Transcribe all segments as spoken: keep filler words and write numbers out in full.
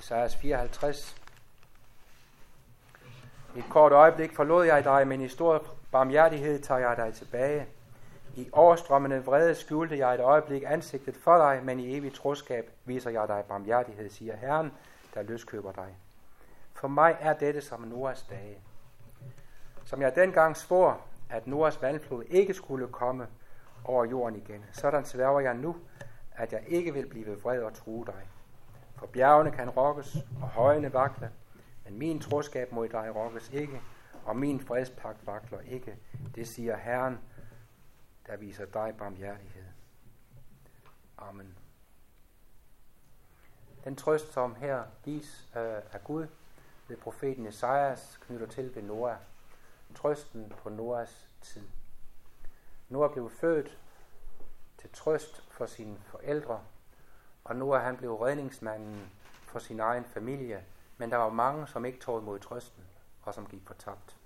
Esajas fireoghalvtreds. I et kort øjeblik forlod jeg dig, men i stor barmhjertighed tager jeg dig tilbage. I overstrømmende vrede skjulte jeg et øjeblik ansigtet for dig, men i evig troskab viser jeg dig barmhjertighed, siger Herren, der løskøber dig. For mig er dette som Noas dage. Som jeg dengang svor, at Noas vandflod ikke skulle komme over jorden igen, sådan sværger jeg nu, at jeg ikke vil blive vred og true dig. For bjergene kan rokkes, og højene vakle, men min troskab mod dig rokkes ikke, og min fredspagt vakler ikke. Det siger Herren, der viser dig barmhjertighed. Amen. Den trøst, som her gives øh, af Gud ved profeten Esajas, knytter til ved Noah. Trøsten på Noahs tid. Noah blev født til trøst for sine forældre, og Noah han blev redningsmanden for sin egen familie, men der var mange, som ikke tog imod trøsten, og som gik fortabt.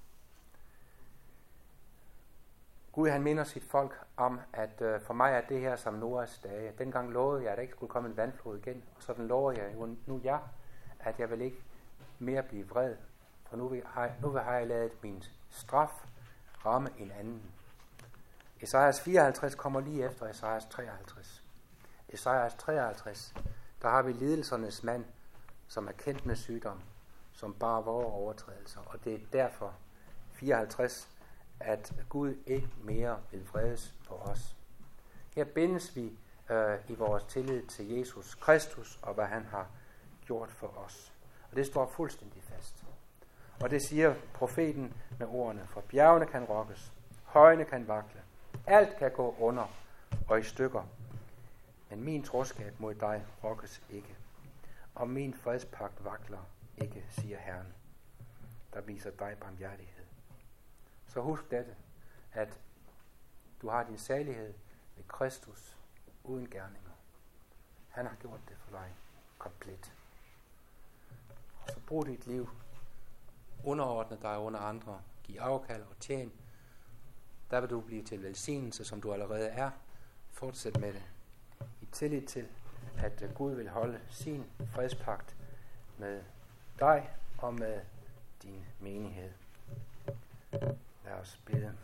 Gud han minder sit folk om, at øh, for mig er det her som Noahs dage. Dengang lovede jeg, at der ikke skulle komme en vandflod igen, og sådan lover jeg jo nu ja, at jeg vil ikke mere blive vred, for nu vil jeg, nu vil jeg ladet min straf ramme en anden. Esajas fireoghalvtreds kommer lige efter Esajas treoghalvtreds. Esajas treoghalvtreds, der har vi lidelsernes mand, som er kendt med sygdom, som bar vores overtrædelser, og det er derfor fireoghalvtreds, at Gud ikke mere vil vredes på os. Her bindes vi øh, i vores tillid til Jesus Kristus og hvad han har gjort for os. Og det står fuldstændig fast. Og det siger profeten med ordene, for bjergene kan rokkes, højene kan vakle, alt kan gå under og i stykker, men min troskab mod dig rokkes ikke, og min fredspagt vakler ikke, siger Herren, der viser dig barmhjertighed. Så husk dette, at du har din salighed ved Kristus uden gerninger. Han har gjort det for dig komplet. Og så brug dit liv, underordne dig under andre, giv afkald og tjen. Der vil du blive til velsignelse, som du allerede er. Fortsæt med det. I tillid til, at Gud vil holde sin fredspagt med dig og med din menighed. Lad os bede.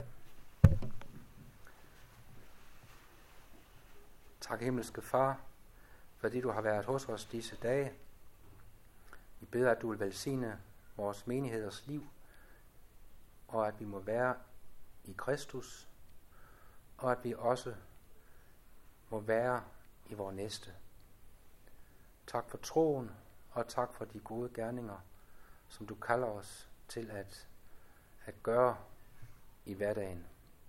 Tak, himmelske Far, fordi du har været hos os disse dage. Vi beder, at du vil velsigne vores menigheders liv, og at vi må være i Kristus, og at vi også må være i vores næste. Tak for troen, og tak for de gode gerninger, som du kalder os til at, at gøre i hverdagen.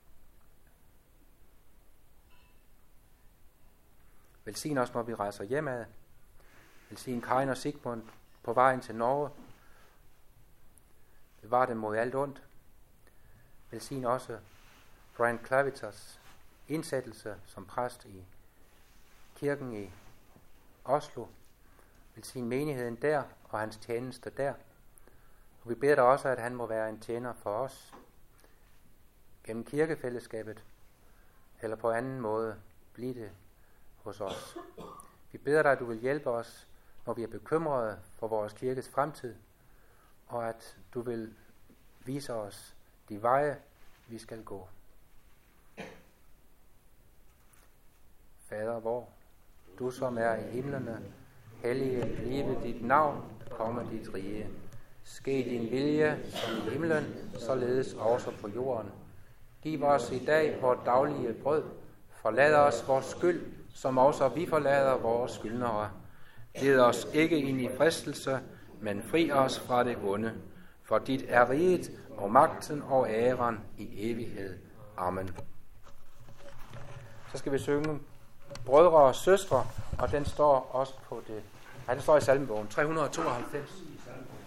Velsign os, når vi rejser hjemad. Velsign Karin og Sigmund på vejen til Norge. Bevar dem mod alt ondt. Velsign også Brian Claviters indsættelse som præst i kirken i Oslo. Velsign menigheden der og hans tjeneste der. Og vi beder dig også, at han må være en tjener for os gennem kirkefællesskabet, eller på anden måde blive det hos os. Vi beder dig, at du vil hjælpe os, når vi er bekymrede for vores kirkes fremtid, og at du vil vise os de veje, vi skal gå. Fader vor, du som er i himlene, hellige blive dit navn, komme dit rige. Ske din vilje, som i himlen, således også på jorden. Giv os i dag vores daglige brød. Forlad os vores skyld, som også vi forlader vores skyldnere. Led os ikke ind i fristelse, men fri os fra det onde. For dit er riget og magten og æren i evighed. Amen. Så skal vi synge Brødre og søstre, og den står også på det. Nej, den står i salmebogen tre hundrede og tooghalvfems.